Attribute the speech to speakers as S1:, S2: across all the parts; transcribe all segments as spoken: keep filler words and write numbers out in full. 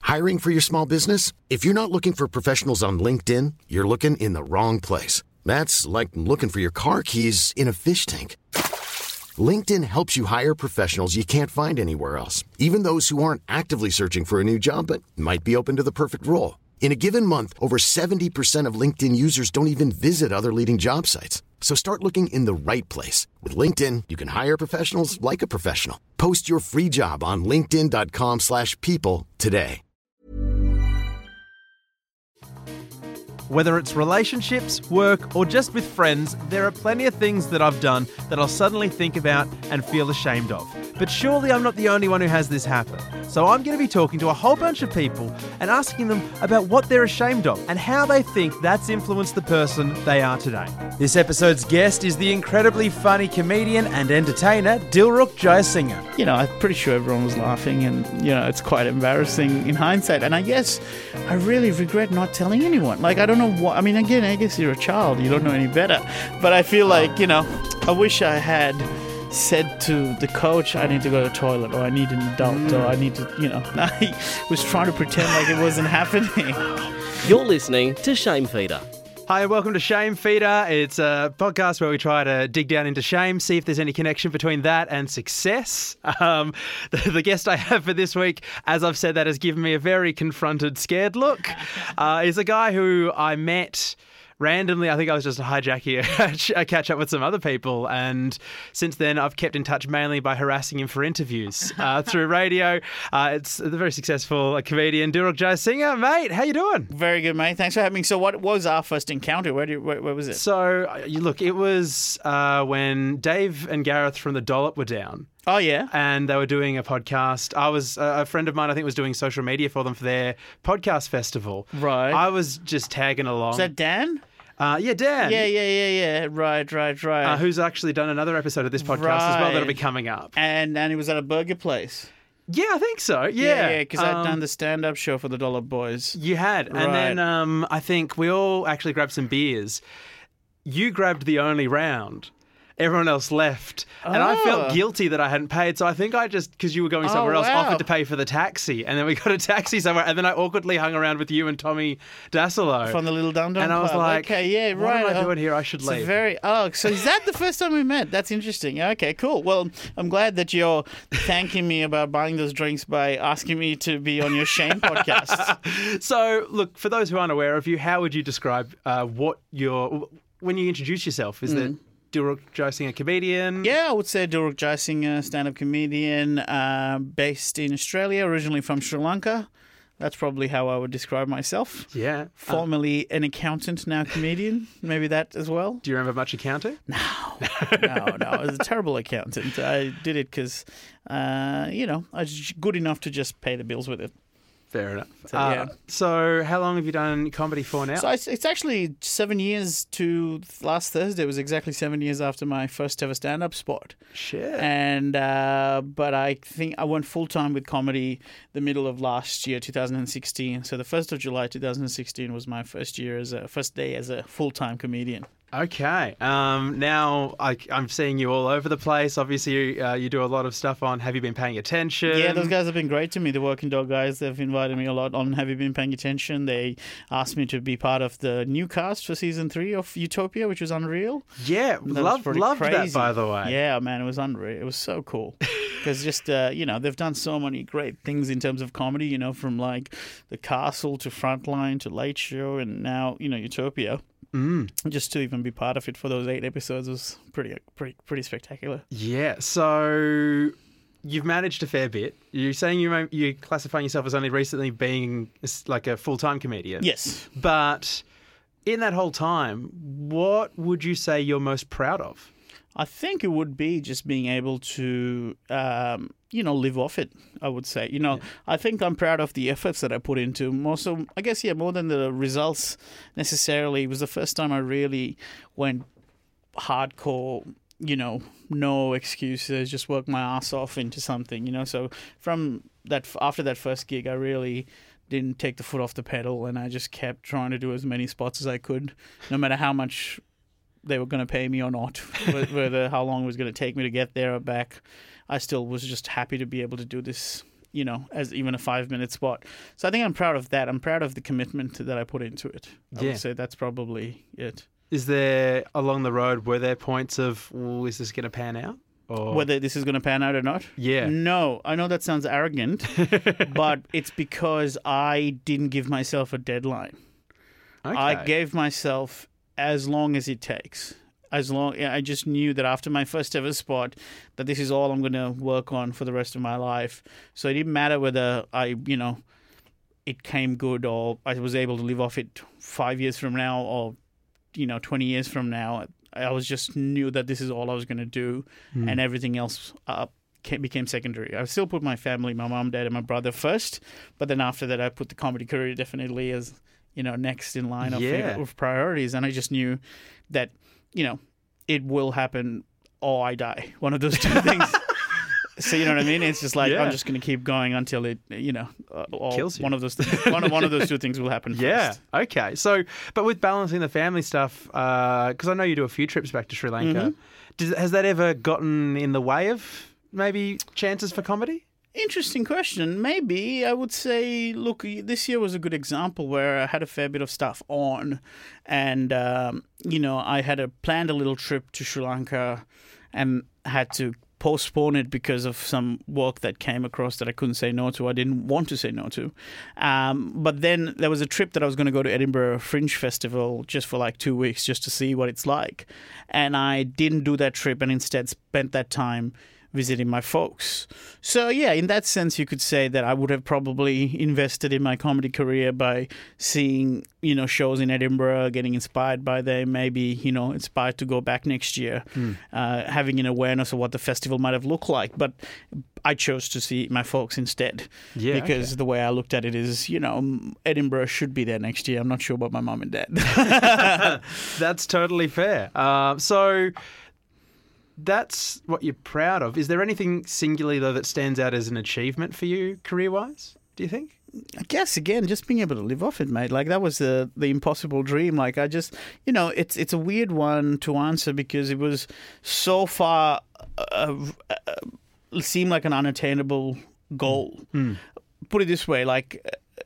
S1: Hiring for your small business? If you're not looking for professionals on LinkedIn, you're looking in the wrong place. That's like looking for your car keys in a fish tank. LinkedIn helps you hire professionals you can't find anywhere else, even those who aren't actively searching for a new job but might be open to the perfect role. In a given month, over seventy percent of LinkedIn users don't even visit other leading job sites. So start looking in the right place. With LinkedIn, you can hire professionals like a professional. Post your free job on linkedin.com slash people today.
S2: Whether it's relationships, work, or just with friends, there are plenty of things that I've done that I'll suddenly think about and feel ashamed of. But surely I'm not the only one who has this happen. So I'm going to be talking to a whole bunch of people and asking them about what they're ashamed of and how they think that's influenced the person they are today. This episode's guest is the incredibly funny comedian and entertainer Dilruk Jayasinha.
S3: You know, I'm pretty sure everyone was laughing and, you know, it's quite embarrassing in hindsight. And I guess I really regret not telling anyone. Like, I don't know what, I mean, again, I guess you're a child, you don't know any better. But I feel like, you know, I wish I had said to the coach, I need to go to the toilet, or I need an adult, mm. or I need to, you know, I was trying to pretend like it wasn't happening.
S4: You're listening to Shame Feeder.
S2: Hi and welcome to Shame Feeder. It's a podcast where we try to dig down into shame, see if there's any connection between that and success. Um, the, the guest I have for this week, as I've said that, has given me a very confronted, scared look. Uh, he's a guy who I met randomly. I think I was just hijacking a catch up with some other people, and since then I've kept in touch mainly by harassing him for interviews uh, through radio. Uh, it's a very successful comedian, Dilruk Jayasinha. Mate, how you doing?
S3: Very good, mate. Thanks for having me. So what was our first encounter? Where, do you, where, where was it?
S2: So, uh, you look, it was uh, when Dave and Gareth from The Dollop were down.
S3: Oh, yeah?
S2: And they were doing a podcast. I was, uh, a friend of mine, I think, was doing social media for them for their podcast festival.
S3: Right.
S2: I was just tagging along.
S3: Was that Dan?
S2: Uh, yeah, Dan.
S3: Yeah, yeah, yeah, yeah. Right, right, right.
S2: Uh, who's actually done another episode of this podcast
S3: right.
S2: as well that'll be coming up.
S3: And and he was at a burger place.
S2: Yeah, I think so. Yeah,
S3: yeah, because
S2: um,
S3: I'd done the stand-up show for the Dollar Boys.
S2: You had,
S3: right.
S2: and then um, I think we all actually grabbed some beers. You grabbed the only round. Everyone else left. And
S3: oh.
S2: I felt guilty that I hadn't paid. So I think I just, because you were going somewhere
S3: oh,
S2: else,
S3: wow.
S2: offered to pay for the taxi. And then we got a taxi somewhere. And then I awkwardly hung around with you and Tommy Dassolo.
S3: From the Little Dum Dum
S2: And I was
S3: Club.
S2: like,
S3: okay, yeah,
S2: what
S3: right.
S2: am I
S3: oh,
S2: doing here? I should
S3: it's
S2: leave.
S3: A very, oh, so is that the first time we met? That's interesting. Okay, cool. Well, I'm glad that you're thanking me about buying those drinks by asking me to be on your Shame podcast.
S2: So, look, for those who aren't aware of you, how would you describe uh, what your, when you introduce yourself? Is mm. that Dilruk Jayasinha, comedian?
S3: Yeah, I would say Dilruk Jayasinha, stand-up comedian, uh, based in Australia, originally from Sri Lanka. That's probably how I would describe myself.
S2: Yeah.
S3: Formerly uh, an accountant, now comedian. Maybe that as well.
S2: Do you remember much accounting?
S3: No. no, no. I was a terrible accountant. I did it because, uh, you know, I was good enough to just pay the bills with it.
S2: Fair enough.
S3: So, yeah.
S2: uh, so how long have you done comedy for now?
S3: So it's, it's actually seven years to last Thursday. It was exactly seven years after my first ever stand-up spot.
S2: Shit.
S3: And uh, but I think I went full-time with comedy the middle of last year, two thousand sixteen. So the first of July two thousand sixteen was my first year as a first day as a full-time comedian.
S2: Okay. Um, now I, I'm seeing you all over the place. Obviously, uh, you do a lot of stuff on Have You Been Paying Attention?
S3: Yeah, those guys have been great to me. The Working Dog guys, they've invited me a lot on Have You Been Paying Attention? They asked me to be part of the new cast for season three of Utopia, which was unreal.
S2: Yeah,
S3: that
S2: love,
S3: was
S2: loved
S3: crazy.
S2: that, by the way.
S3: Yeah, man, it was unreal. It was so cool. Because just, uh, you know, they've done so many great things in terms of comedy, you know, from like The Castle to Frontline to Late Show and now, you know, Utopia.
S2: Mm.
S3: Just to even be part of it for those eight episodes was pretty, pretty, pretty spectacular.
S2: Yeah. So you've managed a fair bit. You're saying you're, you're classifying yourself as only recently being like a full-time comedian.
S3: Yes.
S2: But in that whole time, what would you say you're most proud of?
S3: I think it would be just being able to, um, you know, live off it, I would say. You know, yeah. I think I'm proud of the efforts that I put into. More so, I guess, yeah, more than the results necessarily. It was the first time I really went hardcore, you know, no excuses, just work my ass off into something, you know. So from that, after that first gig, I really didn't take the foot off the pedal and I just kept trying to do as many spots as I could, no matter how much they were going to pay me or not, whether how long it was going to take me to get there or back. I still was just happy to be able to do this you know, as even a five-minute spot. So I think I'm proud of that. I'm proud of the commitment that I put into it. I
S2: Yeah.
S3: would say that's probably it.
S2: Is there, along the road, were there points of, well, is this going to pan out? Or...
S3: Whether this is going to pan out or not?
S2: Yeah.
S3: No, I know that sounds arrogant, but it's because I didn't give myself a deadline.
S2: Okay.
S3: I gave myself as long as it takes. As long, I just knew that after my first ever spot, that this is all I'm going to work on for the rest of my life. So it didn't matter whether I, you know, it came good or I was able to live off it five years from now or, you know, twenty years from now. I was just knew that this is all I was going to do,
S2: Mm.
S3: and everything else uh, came, became secondary. I still put my family, my mom, dad, and my brother first, but then after that, I put the comedy career definitely as, you know, next in line of,
S2: Yeah.
S3: of priorities. And I just knew that, you know, it will happen or I die. One of those two things. So you know what I mean? It's just like
S2: Yeah.
S3: I'm just going to keep going until it, you know, uh, or
S2: Kills you.
S3: one of those things. One of, one of those two things will happen.
S2: Yeah.
S3: First.
S2: Okay. So, but with balancing the family stuff, because I know you do a few trips back to Sri Lanka,
S3: Mm-hmm.
S2: Does, has that ever gotten in the way of maybe chances for comedy?
S3: Interesting question. Maybe I would say, look, this year was a good example where I had a fair bit of stuff on, and um, you know, I had a planned a little trip to Sri Lanka, and had to postpone it because of some work that came across that I couldn't say no to. I didn't want to say no to. Um, but then there was a trip that I was going to go to Edinburgh Fringe Festival just for like two weeks just to see what it's like. And I didn't do that trip and instead spent that time visiting my folks. So yeah, in that sense, you could say that I would have probably invested in my comedy career by seeing, you know, shows in Edinburgh, getting inspired by them, maybe, you know, inspired to go back next year, mm. uh, having an awareness of what the festival might have looked like. But I chose to see my folks instead,
S2: yeah,
S3: because
S2: okay.
S3: the way I looked at it is, you know, Edinburgh should be there next year. I'm not sure about my mum and dad.
S2: That's totally fair. Uh, so... That's what you're proud of. Is there anything singularly, though, that stands out as an achievement for you career-wise, do you think?
S3: I guess, again, just being able to live off it, mate. Like, that was the the impossible dream. Like, I just, you know, it's it's a weird one to answer because it was so far, uh, uh, seemed like an unattainable goal.
S2: Mm.
S3: Put it this way, like...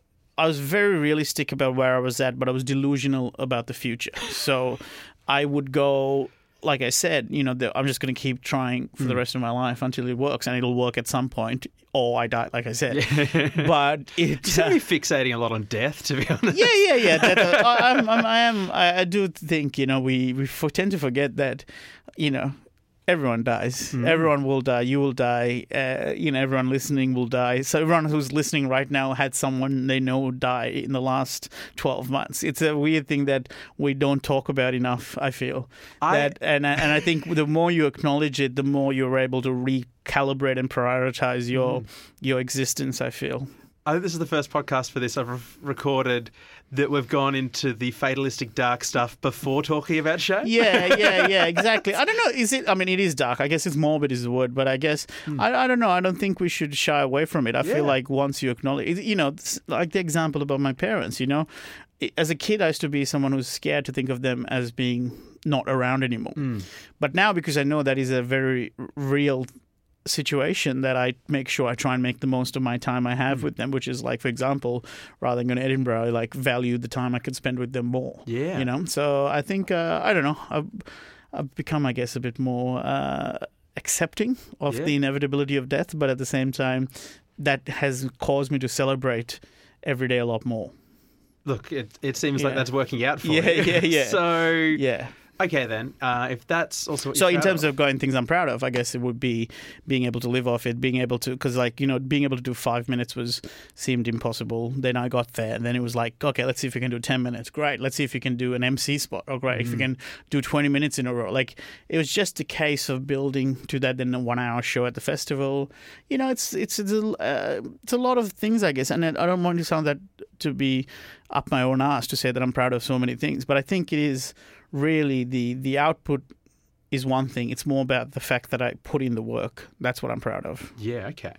S3: I was very realistic about where I was at, but I was delusional about the future. So I would go... Like I said, you know, the, I'm just going to keep trying for mm. the rest of my life until it works, and it'll work at some point, or I die, like I said.
S2: Yeah.
S3: But it
S2: you seem to be fixating a lot on death, to be honest.
S3: Yeah, yeah, yeah. That, uh, I, I'm, I'm, I am. I, I do think, you know, we we tend to forget that, you know, everyone dies. Mm. Everyone will die. You will die. Uh, you know, everyone listening will die. So everyone who's listening right now had someone they know die in the last twelve months. It's a weird thing that we don't talk about enough, I feel.
S2: I...
S3: That, and, and I think the more you acknowledge it, the more you're able to recalibrate and prioritize your mm. your existence, I feel.
S2: I think this is the first podcast for this I've re- recorded that we've gone into the fatalistic dark stuff before talking about shame.
S3: Yeah, yeah, yeah, exactly. I don't know, is it, I mean, it is dark. I guess it's morbid is the word, but I guess, hmm. I, I don't know. I don't think we should shy away from it. I yeah. feel like once you acknowledge, you know, like the example about my parents, you know, as a kid, I used to be someone who's scared to think of them as being not around anymore. Hmm. But now, because I know that is a very real situation, that I make sure I try and make the most of my time I have mm. with them, which is like, for example, rather than going to Edinburgh, I like value the time I could spend with them more.
S2: Yeah.
S3: You know, so I think, uh, I don't know, I've, I've become, I guess, a bit more uh, accepting of yeah. the inevitability of death, but at the same time, that has caused me to celebrate every day a lot more.
S2: Look, it, it seems yeah. like that's working out for
S3: yeah,
S2: you.
S3: Yeah, yeah, yeah.
S2: So,
S3: yeah.
S2: Okay, then, uh, if that's also what
S3: so
S2: you're
S3: in terms
S2: of.
S3: of going things I'm proud of, I guess it would be being able to live off it, being able to, because like, you know, being able to do five minutes was seemed impossible. Then I got there, and then it was like, okay, let's see if we can do ten minutes. Great. Let's see if we can do an M C spot. Oh, great. Mm. If we can do twenty minutes in a row. Like, it was just a case of building to that, then a one hour show at the festival. You know, it's it's it's a, uh, it's a lot of things, I guess. And I don't want to sound that to be up my own ass to say that I'm proud of so many things, but I think it is really the the output is one thing. It's more about the fact that I put in the work. That's what I'm proud of.
S2: Yeah, okay.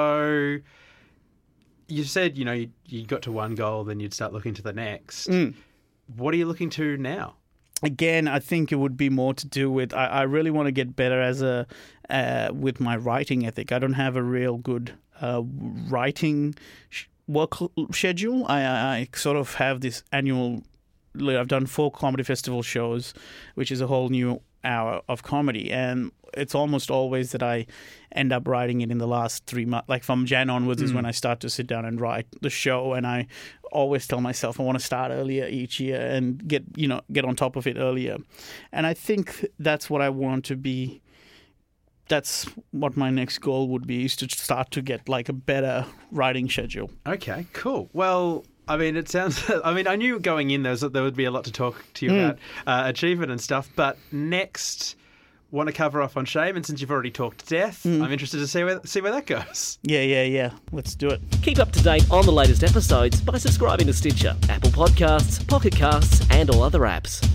S2: So you said, you know, you, you got to one goal, then you'd start looking to the next.
S3: Mm.
S2: What are you looking to now?
S3: again, I think it would be more to do with I, I really want to get better as a uh, with my writing ethic. I don't have a real good uh, writing sh- work schedule. I, I, I sort of have this annual. I've done four comedy festival shows, which is a whole new hour of comedy, and it's almost always that I end up writing it in the last three months. Like from Jan onwards mm. is when I start to sit down and write the show, and I always tell myself I want to start earlier each year and get you know get on top of it earlier, and I think that's what I want to be. That's what my next goal would be, is to start to get like a better writing schedule.
S2: Okay, cool. Well, I mean, it sounds... I mean, I knew going in there, was, there would be a lot to talk to you mm. about uh, achievement and stuff, but next, want to cover off on shame, and since you've already talked death, mm. I'm interested to see where see where that goes.
S3: Yeah, yeah, yeah. Let's do it.
S4: Keep up to date on the latest episodes by subscribing to Stitcher, Apple Podcasts, Pocket Casts, and all other apps.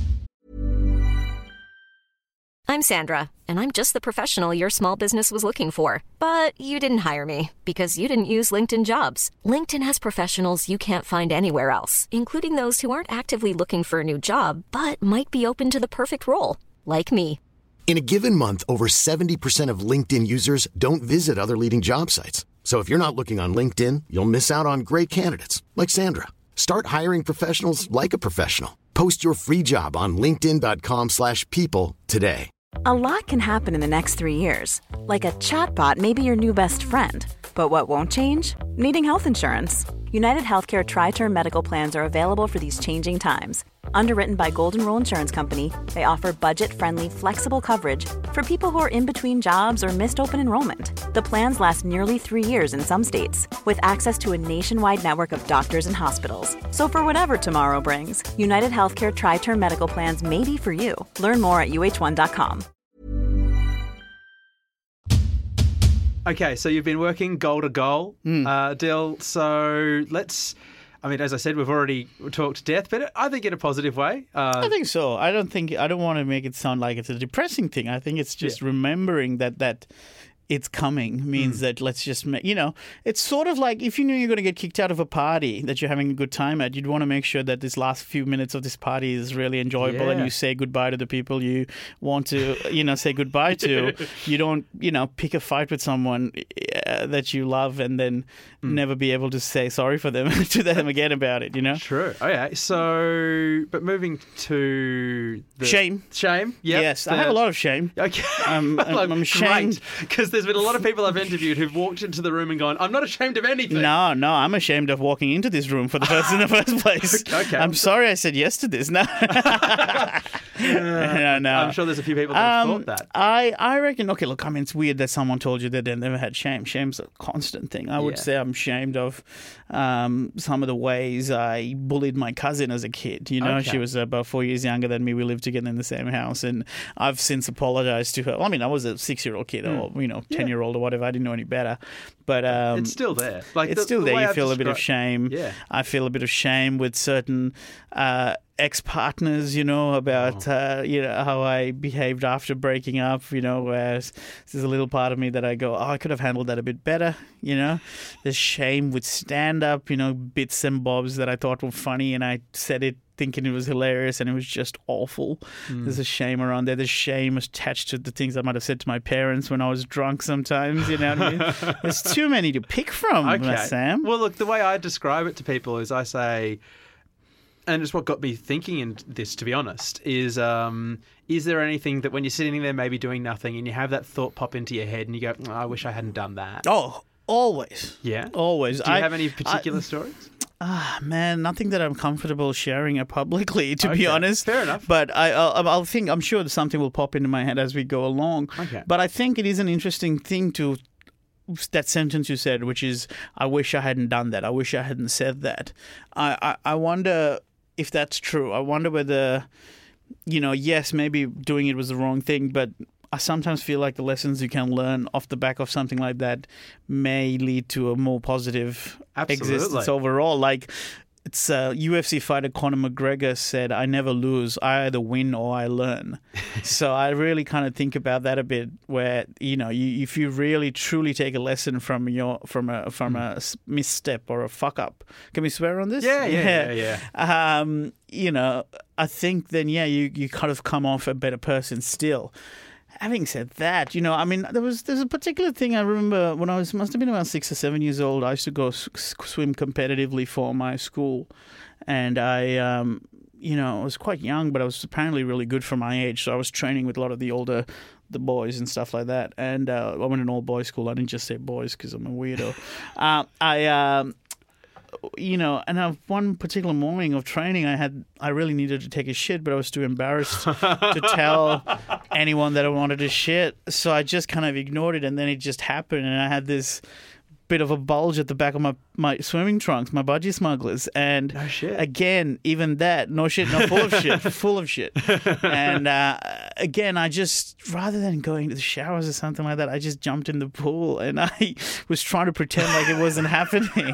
S5: I'm Sandra, and I'm just the professional your small business was looking for. But you didn't hire me because you didn't use LinkedIn Jobs. LinkedIn has professionals you can't find anywhere else, including those who aren't actively looking for a new job, but might be open to the perfect role, like me.
S1: In a given month, over seventy percent of LinkedIn users don't visit other leading job sites. So if you're not looking on LinkedIn, you'll miss out on great candidates like Sandra. Start hiring professionals like a professional. Post your free job on linkedin.com slash people today.
S6: A lot can happen in the next three years. Like a chatbot may be your new best friend. But what won't change? Needing health insurance. United Healthcare Tri-Term Medical Plans are available for these changing times. Underwritten by Golden Rule Insurance Company, they offer budget-friendly, flexible coverage for people who are in between jobs or missed open enrollment. The plans last nearly three years in some states, with access to a nationwide network of doctors and hospitals. So for whatever tomorrow brings, United Healthcare Tri-Term Medical Plans may be for you. Learn more at U H one dot com.
S2: Okay, so you've been working goal to goal, mm. uh, Dill. So let's... I mean, as I said, we've already talked death, but I think in a positive way. Uh,
S3: I think so. I don't think I don't want to make it sound like it's a depressing thing. I think it's just yeah. remembering that that it's coming means mm. that let's just make, you know, it's sort of like if you knew you're going to get kicked out of a party that you're having a good time at, you'd want to make sure that this last few minutes of this party is really enjoyable yeah. and you say goodbye to the people you want to, you know, say goodbye to. You don't, you know, pick a fight with someone uh, that you love and then mm. never be able to say sorry for them to them again about it, you know?
S2: True. Okay. So, but moving to the
S3: shame.
S2: Shame. Yep.
S3: Yes.
S2: The...
S3: I have a lot of shame.
S2: Okay.
S3: Um, I'm, I'm ashamed.
S2: Because there's been a lot of people I've interviewed who've walked into the room and gone, I'm not ashamed of anything.
S3: No, no, I'm ashamed of walking into this room for the first in the first place.
S2: Okay.
S3: I'm sorry I said yes to this. No.
S2: uh, no, no. I'm sure there's a few people that have um, thought that.
S3: I, I reckon, okay, look, I mean, it's weird that someone told you that they never had shame. Shame's a constant thing. I would yeah. say I'm ashamed of um, some of the ways I bullied my cousin as a kid. You know, okay. she was about four years younger than me. We lived together in the same house, and I've since apologized to her. I mean, I was a six-year-old kid mm. or, you know, ten-year-old or whatever. I didn't know any better. But um,
S2: it's still there. Like
S3: it's
S2: the,
S3: still
S2: the
S3: there. You
S2: I've
S3: feel
S2: described...
S3: a bit of shame.
S2: Yeah.
S3: I feel a bit of shame with certain uh, ex-partners, you know, about oh. uh, you know how I behaved after breaking up. You know, whereas there's a little part of me that I go, oh, I could have handled that a bit better. You know, there's shame with stand-up. You know, bits and bobs that I thought were funny, and I said it thinking it was hilarious and it was just awful. Mm. There's a shame around there. There's shame attached to the things I might have said to my parents when I was drunk sometimes, you know what I mean? There's too many to pick from, okay. Sam.
S2: Well, look, the way I describe it to people is I say, and it's what got me thinking in this, to be honest, is um, is there anything that when you're sitting there maybe doing nothing and you have that thought pop into your head and you go, oh, I wish I hadn't done that?
S3: Oh, always.
S2: Yeah?
S3: Always.
S2: Do you
S3: I,
S2: have any particular
S3: I,
S2: stories?
S3: Ah, man, nothing that I'm comfortable sharing it publicly, to
S2: okay.
S3: be honest.
S2: Fair enough.
S3: But I, I'll, I'll think, I'm sure something will pop into my head as we go along.
S2: Okay.
S3: But I think it is an interesting thing to, that sentence you said, which is, I wish I hadn't done that. I wish I hadn't said that. I, I, I wonder if that's true. I wonder whether, you know, yes, maybe doing it was the wrong thing, but I sometimes feel like the lessons you can learn off the back of something like that may lead to a more positive
S2: Absolutely.
S3: existence overall. Like, it's a U F C fighter Conor McGregor said, I never lose. I either win or I learn. So I really kind of think about that a bit where, you know, you, if you really truly take a lesson from your from a from mm. a misstep or a fuck up. Can we swear on this?
S2: Yeah, yeah, yeah. yeah,
S3: yeah. Um, you know, I think then, yeah, you, you kind of come off a better person still. Having said that, you know, I mean, there was there's a particular thing I remember when I was, must have been about six or seven years old. I used to go s- swim competitively for my school. And I, um, you know, I was quite young, but I was apparently really good for my age. So I was training with a lot of the older the boys and stuff like that. And uh, I went to an all-boys school. I didn't just say boys because I'm a weirdo. uh, I... Um, You know, and uh, one particular morning of training, I had I really needed to take a shit, but I was too embarrassed to tell anyone that I wanted to shit. So I just kind of ignored it, and then it just happened, and I had this bit of a bulge at the back of my, my swimming trunks, my budgie smugglers. And
S2: no shit.
S3: Again, even that, no shit, not full of shit, full of shit. And uh, again, I just, rather than going to the showers or something like that, I just jumped in the pool and I was trying to pretend like it wasn't happening.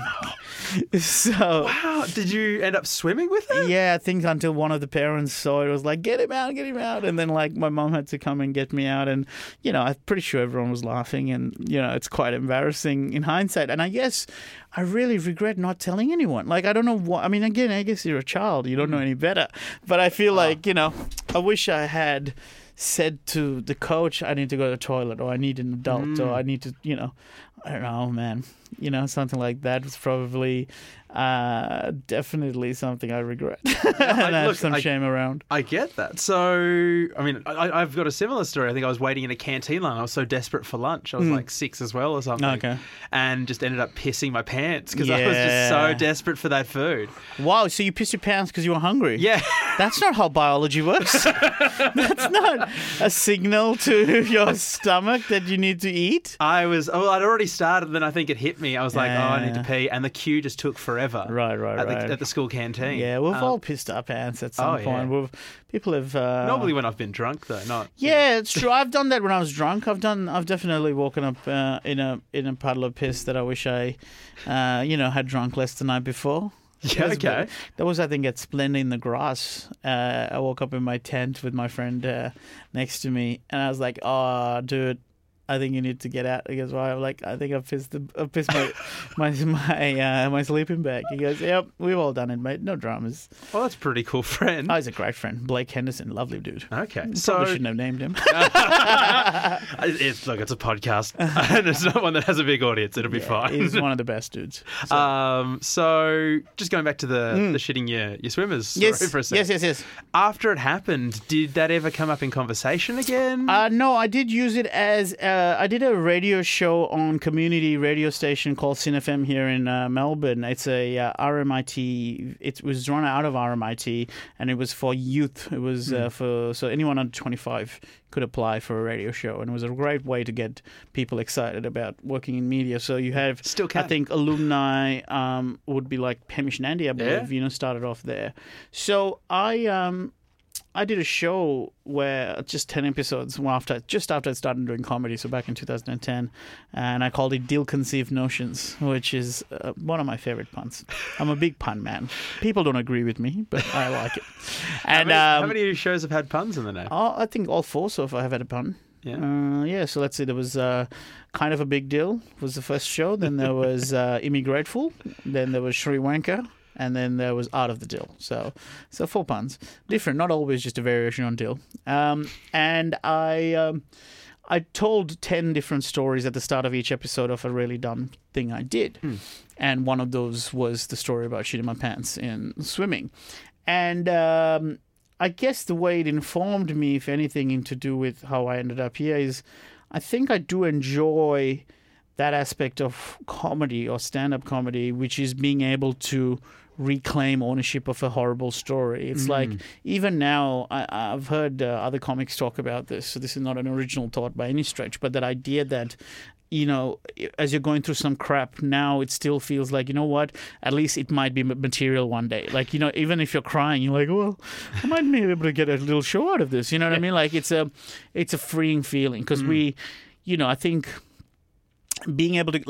S3: So
S2: wow, did you end up swimming with it?
S3: Yeah, I think until one of the parents saw it, it was like, get him out, get him out. And then like my mom had to come and get me out. And, you know, I'm pretty sure everyone was laughing and, you know, it's quite embarrassing in hindsight. And I guess I really regret not telling anyone. Like, I don't know what, I mean, again, I guess you're a child, you don't know any better. But I feel like, you know, I wish I had said to the coach, I need to go to the toilet, or I need an adult, mm. or I need to, you know, I don't know, man. You know, something like that was probably uh, definitely something I regret. and I have some I, shame around.
S2: I get that. So, I mean, I, I've got a similar story. I think I was waiting in a canteen line. I was so desperate for lunch. I was mm. like six as well or something.
S3: Okay.
S2: And just ended up pissing my pants because
S3: yeah.
S2: I was just so desperate for that food.
S3: Wow, so you pissed your pants because you were hungry?
S2: Yeah.
S3: That's not how biology works. That's not a signal to your stomach that you need to eat.
S2: I was, oh, I'd already started, then I think it hit me. I was like,
S3: yeah.
S2: oh, I need to pee. And the queue just took forever.
S3: Right, right,
S2: at
S3: right.
S2: The, at the school canteen.
S3: Yeah, we've
S2: um,
S3: all pissed our pants at some
S2: oh,
S3: point.
S2: Yeah.
S3: We've, people have... Uh,
S2: Normally when I've been drunk, though, not...
S3: Yeah, yeah, it's true. I've done that when I was drunk. I've done. I've definitely woken up uh, in a in a puddle of piss that I wish I, uh, you know, had drunk less the night before.
S2: Yeah, okay.
S3: That was, I think, at Splendid in the Grass. Uh, I woke up in my tent with my friend uh, next to me, and I was like, "Oh, dude, I think you need to get out." He goes, "Why?" I'm like, "I think I've pissed, the, I've pissed my my my, uh, my sleeping bag." He goes, "Yep, we've all done it, mate. No dramas."
S2: Well, that's a pretty cool friend.
S3: Oh, he's a great friend. Blake Henderson, lovely dude.
S2: Okay.
S3: Probably
S2: so
S3: shouldn't have named him.
S2: it's, look, it's a podcast, and it's not one that has a big audience. It'll be
S3: yeah,
S2: fine.
S3: He's one of the best dudes. So,
S2: um, so just going back to the, mm. the shitting your, your swimmers story
S3: yes,
S2: for a second.
S3: Yes, yes, yes.
S2: After it happened, did that ever come up in conversation again?
S3: Uh, no, I did use it as, uh, I did a radio show on community radio station called Sin F M here in uh, Melbourne. It's a uh, R M I T. It was run out of R M I T, and it was for youth. It was mm. uh, for so anyone under twenty-five could apply for a radio show, and it was a great way to get people excited about working in media. So you have,
S2: still can.
S3: I think, alumni um, would be like Hamish Nandi, I believe,
S2: yeah.
S3: you know, started off there. So I. Um, I did a show where just ten episodes after, just after I started doing comedy, so back in two thousand ten, and I called it Ill-Conceived Notions, which is uh, one of my favorite puns. I'm a big pun man. People don't agree with me, but I like it. And
S2: how, many,
S3: um,
S2: how many shows have had puns in the name?
S3: Oh, I think all four so far have had a pun.
S2: Yeah.
S3: Uh, yeah, so let's see. There was uh, Kind of a Big Deal was the first show. Then there was uh, Immigrateful. Then there was Sri Lanka. And then there was Art of the Dill. So so four puns. Different, not always just a variation on dill. Um, and I um, I told ten different stories at the start of each episode of a really dumb thing I did. Mm. And one of those was the story about shitting my pants in swimming. And um, I guess the way it informed me, if anything, to do with how I ended up here is I think I do enjoy that aspect of comedy or stand-up comedy, which is being able to reclaim ownership of a horrible story. It's mm. like, even now, I, I've heard uh, other comics talk about this, so this is not an original thought by any stretch, but that idea that, you know, as you're going through some crap, now it still feels like, you know what, at least it might be material one day. Like, you know, even if you're crying, you're like, well, I might be able to get a little show out of this. You know what I mean? Like, it's a, it's a freeing feeling, because mm. we, you know, I think being able to, like,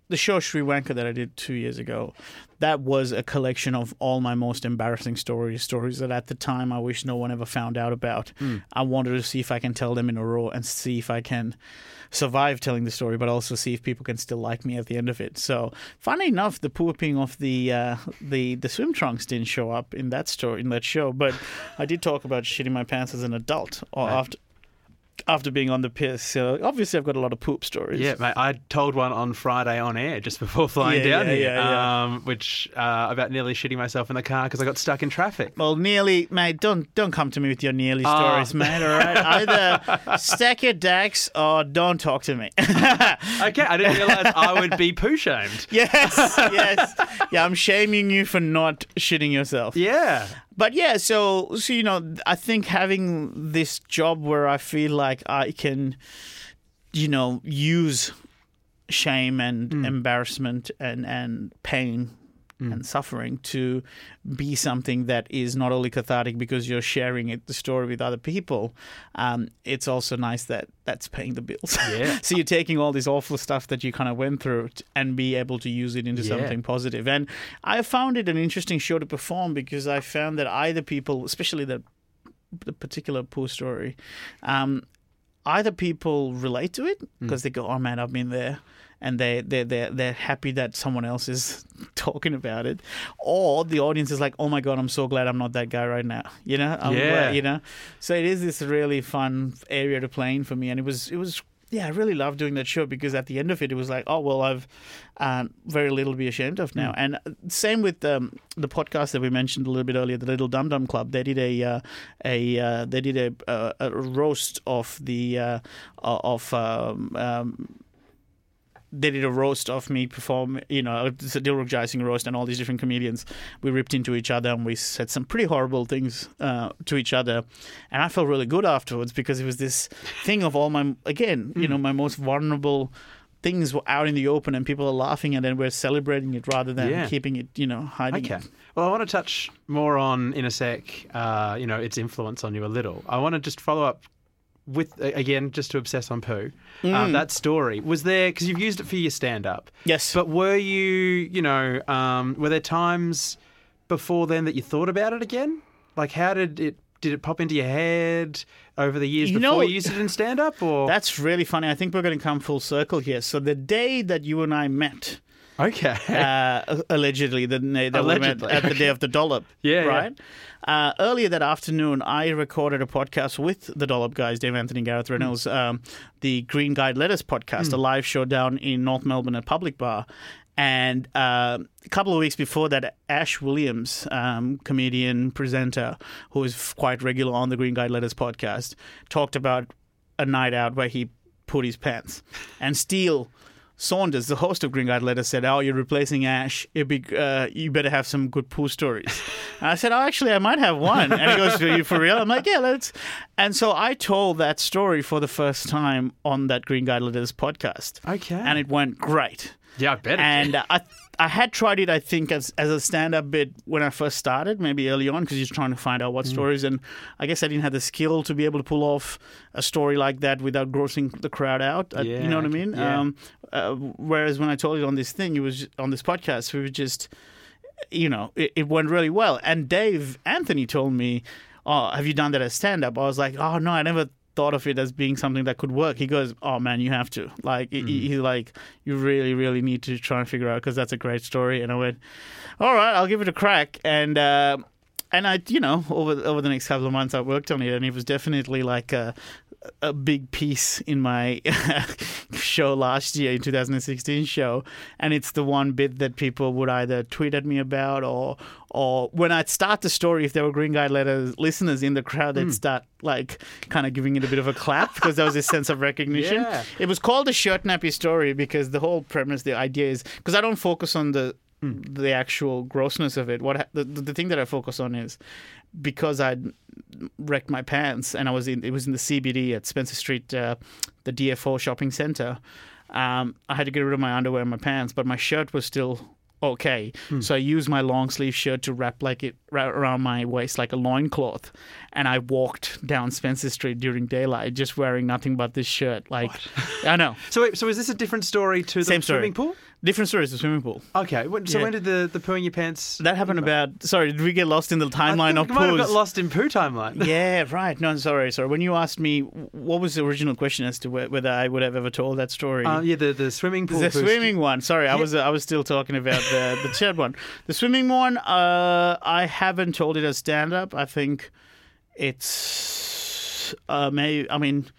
S3: the show Sri Lanka that I did two years ago, that was a collection of all my most embarrassing stories, stories that at the time I wish no one ever found out about. Mm. I wanted to see if I can tell them in a row and see if I can survive telling the story, but also see if people can still like me at the end of it. So, funny enough, the pooping of the uh, the the swim trunks didn't show up in that story in that show, but I did talk about shitting my pants as an adult or right. after. After being on the piss, so obviously I've got a lot of poop stories.
S2: Yeah, mate, I told one on Friday on air just before flying
S3: yeah,
S2: down
S3: yeah,
S2: here,
S3: yeah, yeah.
S2: Um, which uh, about nearly shitting myself in the car because I got stuck in traffic.
S3: Well, nearly, mate, don't don't come to me with your nearly
S2: oh.
S3: stories, mate, all right? Either stack your decks or don't talk to me.
S2: Okay, I didn't realise I would be poo-shamed.
S3: Yes, yes. Yeah, I'm shaming you for not shitting yourself.
S2: Yeah.
S3: But yeah, so, so, you know, I think having this job where I feel like I can, you know, use shame and mm. embarrassment and, and pain mm. and suffering to be something that is not only cathartic because you're sharing it, the story with other people, um, it's also nice that that's paying the bills.
S2: Yeah.
S3: So you're taking all this awful stuff that you kind of went through and be able to use it into yeah. something positive. And I found it an interesting show to perform because I found that either people, especially the the particular poo story, um, either people relate to it because mm. they go, oh man, I've been there. And they they they they're happy that someone else is talking about it, or the audience is like, "Oh my god, I'm so glad I'm not that guy right now." You know, I'm
S2: yeah.
S3: glad, you know. So it is this really fun area to play in for me, and it was it was yeah, I really loved doing that show because at the end of it, it was like, oh well, I've um, very little to be ashamed of now. Mm. And same with um, the podcast that we mentioned a little bit earlier, the Little Dum Dum Club. They did a uh, a uh, they did a, a, a roast of the uh, of. Um, um, They did a roast of me perform, you know, it's a Dilruk Jai Singh roast and all these different comedians. We ripped into each other and we said some pretty horrible things uh, to each other. And I felt really good afterwards because it was this thing of all my, again, mm. you know, my most vulnerable things were out in the open and people are laughing at it and we're celebrating it rather than yeah. keeping it, you know, hiding
S2: okay.
S3: it.
S2: Well, I want to touch more on, in a sec, uh, you know, its influence on you a little. I want to just follow up with, again, just to obsess on poo, mm. uh, that story. Was there, because you've used it for your stand-up.
S3: Yes.
S2: But were you, you know, um, were there times before then that you thought about it again? Like, how did it, did it pop into your head over the years
S3: you
S2: before
S3: know,
S2: you used it in stand-up? Or
S3: That's really funny. I think we're going to come full circle here. So the day that you and I met...
S2: Okay.
S3: Uh, allegedly, the day that
S2: allegedly.
S3: we met at the day of the dollop.
S2: yeah,
S3: right.
S2: Yeah.
S3: Uh, earlier that afternoon, I recorded a podcast with the Dollop guys, Dave Anthony, Gareth Reynolds, mm. um, the Green Guide Letters podcast, mm. a live show down in North Melbourne at Public Bar. And uh, a couple of weeks before that, Ash Williams, um, comedian, presenter, who is quite regular on the Green Guide Letters podcast, talked about a night out where he put his pants. And Steele Saunders, the host of Green Guide Letters, said, "Oh, you're replacing Ash. It'd be, uh, you better have some good poo stories." And I said, "Oh, actually, I might have one." And he goes, "Are you for real?" I'm like, "Yeah, let's." And so I told that story for the first time on that Green Guide Letters podcast.
S2: Okay.
S3: And it went great.
S2: Yeah, I bet it
S3: And
S2: did.
S3: uh, I I had tried it, I think, as as a stand-up bit when I first started, maybe early on, because you're trying to find out what mm. stories. And I guess I didn't have the skill to be able to pull off a story like that without grossing the crowd out. Uh,
S2: Yeah,
S3: you know what
S2: okay.
S3: I mean?
S2: Yeah.
S3: Um, uh, whereas when I told it on this thing, it was on this podcast, we were just, you know, it, it went really well. And Dave Anthony told me, "Oh, have you done that as stand-up?" I was like, "Oh, no, I never thought of it as being something that could work." He goes, "Oh man, you have to. Like, mm. he, he's like, you really, really need to try and figure out because that's a great story." And I went, "All right, I'll give it a crack." And uh, and I, you know, over over the next couple of months, I worked on it, and it was definitely like a a big piece in my show last year, in two thousand sixteen show. And it's the one bit that people would either tweet at me about, or or when I'd start the story, if there were Green Guide Letters listeners in the crowd, they'd mm. start like kind of giving it a bit of a clap because there was this sense of recognition.
S2: Yeah.
S3: It was called a shirt nappy story because the whole premise, the idea is, because I don't focus on the mm. the actual grossness of it. What ha- the, the thing that I focus on is, because I'd wrecked my pants and I was in, it was in the C B D at Spencer Street, uh, the D F O shopping centre. Um, I had to get rid of my underwear and my pants, but my shirt was still okay. Hmm. So I used my long sleeve shirt to wrap like it wrap around my waist like a loincloth, and I walked down Spencer Street during daylight just wearing nothing but this shirt. Like, I know.
S2: So wait, so is this a different story to the
S3: Same story.
S2: swimming pool?
S3: Different story is the swimming pool.
S2: Okay, when- so
S3: Yeah.
S2: when did the, the poo in your pants...
S3: That happened about. Sorry, did we get lost in the
S2: I
S3: timeline
S2: think
S3: of
S2: we might have got
S3: poos?
S2: lost in poo timeline.
S3: Yeah, right. No, sorry, sorry. When you asked me, what was the original question as to whe- whether I would have ever told that story?
S2: Uh, yeah, the, the swimming pool
S3: The
S2: poo.
S3: swimming one. Sorry, I was uh, I was still talking about the the third one. The swimming one. Uh, I haven't told it as stand up. I think it's uh, may. I mean,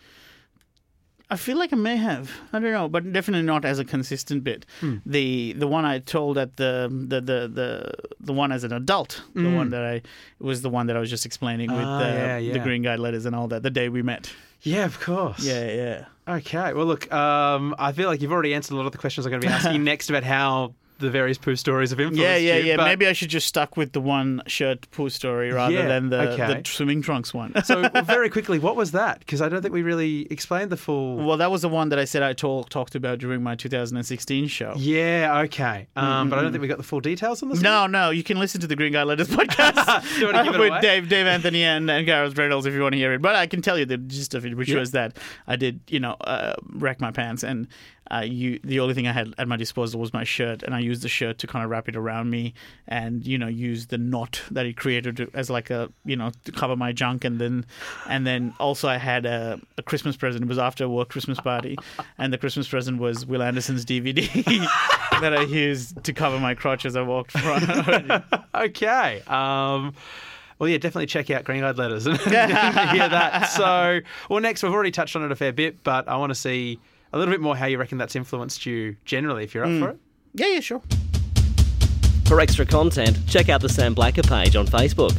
S3: I feel like I may have. I don't know, but definitely not as a consistent bit.
S2: Hmm.
S3: The the one I told at the the the the, the one as an adult. The one that I was the one that I was just explaining with
S2: Ah,
S3: the,
S2: yeah,
S3: the
S2: yeah.
S3: green guide letters and all that. The day we met.
S2: Yeah, of course.
S3: Yeah, yeah.
S2: Okay. Well, look, um, I feel like you've already answered a lot of the questions I'm going to be asking next about how the various poo stories have influenced
S3: Yeah, yeah,
S2: you.
S3: yeah.
S2: but-
S3: Maybe I should just stuck with the one shirt poo story rather
S2: Yeah,
S3: than the,
S2: okay.
S3: the swimming trunks one.
S2: So, well, very quickly, what was that? Because I don't think we really explained the full...
S3: Well, that was the one that I said I talk, talked about during my two thousand sixteen show.
S2: Yeah, okay. Um, But I don't think we got the full details on this
S3: No, no, you can listen to the Green Guy Letters podcast
S2: Do you want to give it
S3: with
S2: away?
S3: Dave, Dave Anthony and, and Gareth Reynolds if you want to hear it. But I can tell you the gist of it, which
S2: Yeah.
S3: was that I did, you know, uh, wreck my pants, and uh, you the only thing I had at my disposal was my shirt, and I used the shirt to kind of wrap it around me, and you know, use the knot that he created to, as like a, you know, to cover my junk, and then, and then also I had a, a Christmas present. It was after a work Christmas party, and the Christmas present was Will Anderson's D V D that I used to cover my crotch as I walked from.
S2: Okay. Um, well, yeah, definitely check out Green Eyed Letters and hear that. So, well, next, we've already touched on it a fair bit, but I want to see a little bit more how you reckon that's influenced you generally, if you're up for it.
S3: Yeah, yeah, sure.
S4: For extra content, check out the Sam Blacker page on Facebook.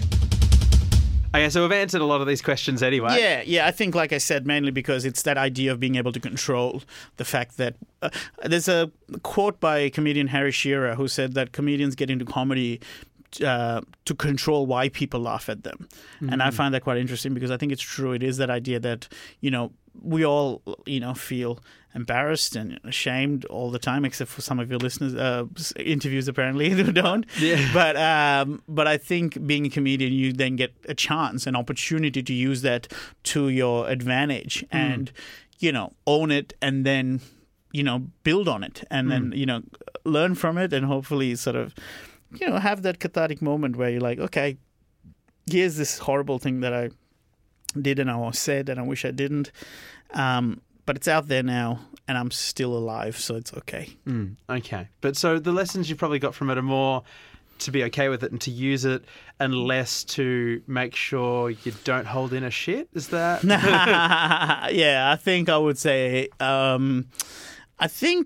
S2: Okay, so we've answered a lot of these questions anyway.
S3: Yeah, yeah. I think, like I said, mainly because it's that idea of being able to control the fact that uh, there's a quote by comedian Harry Shearer who said that comedians get into comedy uh, to control why people laugh at them, mm-hmm. and I find that quite interesting because I think it's true. It is that idea that, you know, we all, you know, feel embarrassed and ashamed all the time, except for some of your listeners' uh, interviews apparently who don't.
S2: Yeah.
S3: But um, but I think being a comedian, you then get a chance, an opportunity to use that to your advantage, mm. and you know, own it, and then you know, build on it, and mm. then you know, learn from it, and hopefully, sort of, you know, have that cathartic moment where you're like, okay, here's this horrible thing that I did and I said and I wish I didn't. Um, but it's out there now and I'm still alive, so it's okay.
S2: Mm, okay. But so the lessons you probably got from it are more to be okay with it and to use it, and less to make sure you don't hold in a shit? Is that...
S3: Yeah, I think I would say... Um, I think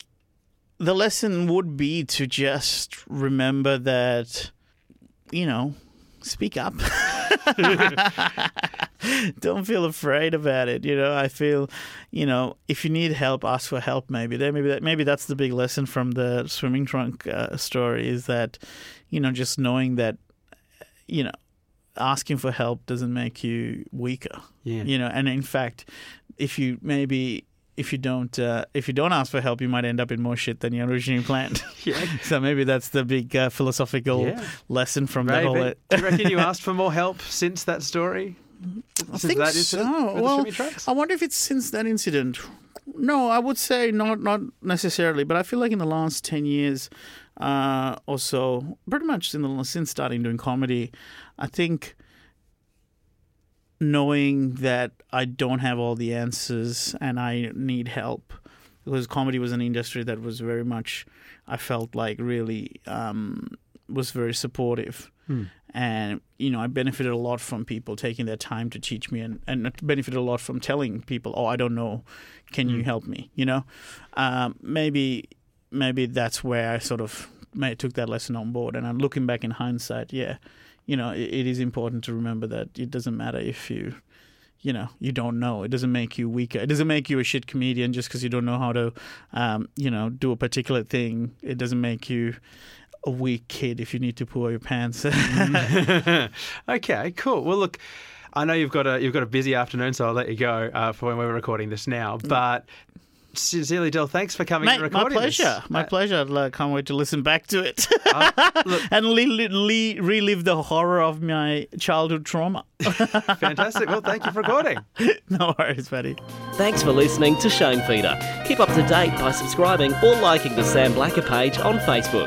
S3: the lesson would be to just remember that, you know, speak up. Don't feel afraid about it. You know, I feel, you know, if you need help, ask for help. Maybe there, maybe that, maybe that's the big lesson from the swimming trunk uh, story, is that, you know, just knowing that, you know, asking for help doesn't make you weaker.
S2: Yeah.
S3: You know, and in fact, if you maybe. If you don't, uh, if you don't ask for help, you might end up in more shit than you originally planned.
S2: Yeah.
S3: So maybe that's the big uh, philosophical
S2: Yeah.
S3: lesson from
S2: Ray,
S3: that whole.
S2: but do you reckon you asked for more help since that story?
S3: I
S2: Since
S3: think
S2: that
S3: so.
S2: incident with the
S3: Well,
S2: swimming trunks?
S3: I wonder if it's since that incident. No, I would say not, not necessarily. But I feel like in the last ten years uh, or so, pretty much in the, since starting doing comedy, I think knowing that I don't have all the answers and I need help, because comedy was an industry that was very much, I felt like really um, was very supportive. Hmm. And, you know, I benefited a lot from people taking their time to teach me, and, and benefited a lot from telling people, oh, I don't know, can hmm. you help me? You know, um, maybe maybe that's where I sort of may, took that lesson on board. And I'm looking back in hindsight, yeah, you know, it, it is important to remember that it doesn't matter if you, you know, you don't know. It doesn't make you weaker. It doesn't make you a shit comedian just because you don't know how to, um, you know, do a particular thing. It doesn't make you a weak kid if you need to pull your pants.
S2: Okay, cool. Well, look, I know you've got a you've got a busy afternoon, so I'll let you go uh, for when we're recording this now. But sincerely, Del, thanks for coming
S3: Mate,
S2: and recording
S3: my pleasure.
S2: this.
S3: My
S2: uh,
S3: pleasure. I can't wait to listen back to it
S2: uh, look,
S3: and li- li- li- relive the horror of my childhood trauma.
S2: fantastic. Well, thank you for recording.
S3: No worries, buddy.
S4: Thanks for listening to Shame Feeder. Keep up to date by subscribing or liking the Sam Blacker page on Facebook.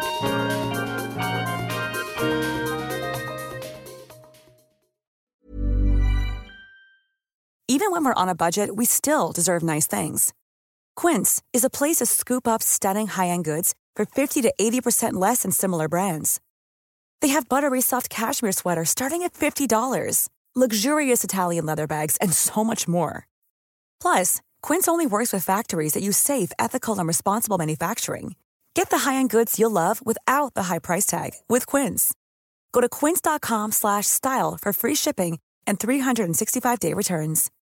S7: Even when we're on a budget, we still deserve nice things. Quince is a place to scoop up stunning high-end goods for fifty to eighty percent less than similar brands. They have buttery soft cashmere sweaters starting at fifty dollars, luxurious Italian leather bags, and so much more. Plus, Quince only works with factories that use safe, ethical, and responsible manufacturing. Get the high-end goods you'll love without the high price tag with Quince. Go to quince.com slash style for free shipping and three sixty-five day returns.